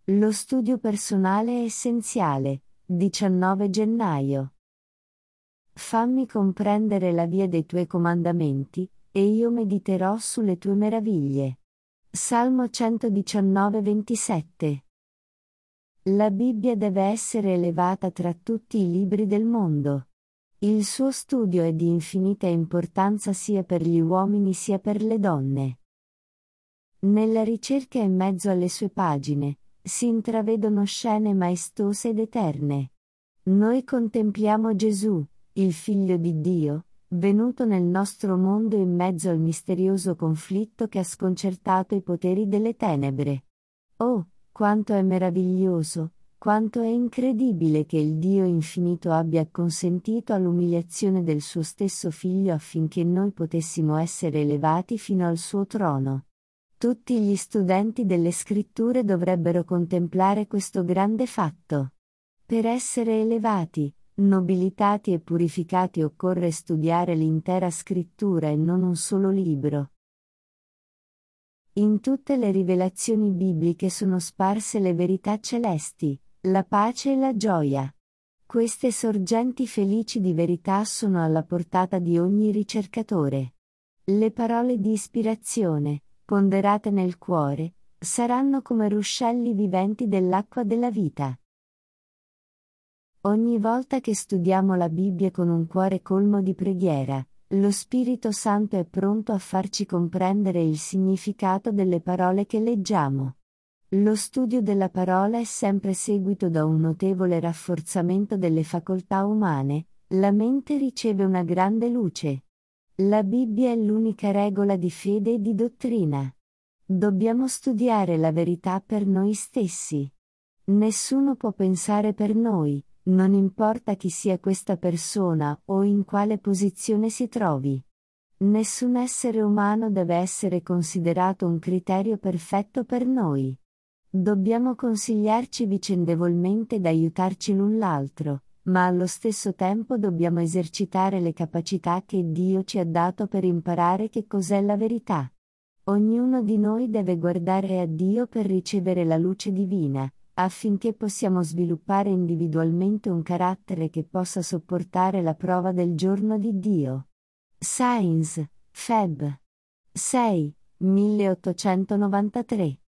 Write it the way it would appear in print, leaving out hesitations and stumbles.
Lo studio personale è essenziale. 19 gennaio. Fammi comprendere la via dei tuoi comandamenti, e io mediterò sulle tue meraviglie. Salmo 119, 27. La Bibbia deve essere elevata tra tutti i libri del mondo. Il suo studio è di infinita importanza sia per gli uomini sia per le donne. Nella ricerca in mezzo alle sue pagine, si intravedono scene maestose ed eterne. Noi contempliamo Gesù, il Figlio di Dio, venuto nel nostro mondo in mezzo al misterioso conflitto che ha sconcertato i poteri delle tenebre. Oh, quanto è meraviglioso, quanto è incredibile che il Dio infinito abbia acconsentito all'umiliazione del suo stesso Figlio affinché noi potessimo essere elevati fino al suo trono. Tutti gli studenti delle Scritture dovrebbero contemplare questo grande fatto. Per essere elevati, nobilitati e purificati occorre studiare l'intera Scrittura e non un solo libro. In tutte le rivelazioni bibliche sono sparse le verità celesti, la pace e la gioia. Queste sorgenti felici di verità sono alla portata di ogni ricercatore. Le parole di ispirazione, ponderate nel cuore, saranno come ruscelli viventi dell'acqua della vita. Ogni volta che studiamo la Bibbia con un cuore colmo di preghiera, lo Spirito Santo è pronto a farci comprendere il significato delle parole che leggiamo. Lo studio della parola è sempre seguito da un notevole rafforzamento delle facoltà umane, la mente riceve una grande luce. La Bibbia è l'unica regola di fede e di dottrina. Dobbiamo studiare la verità per noi stessi. Nessuno può pensare per noi, non importa chi sia questa persona o in quale posizione si trovi. Nessun essere umano deve essere considerato un criterio perfetto per noi. Dobbiamo consigliarci vicendevolmente ed aiutarci l'un l'altro, ma allo stesso tempo dobbiamo esercitare le capacità che Dio ci ha dato per imparare che cos'è la verità. Ognuno di noi deve guardare a Dio per ricevere la luce divina, affinché possiamo sviluppare individualmente un carattere che possa sopportare la prova del giorno di Dio. Sainz, Feb. 6, 1893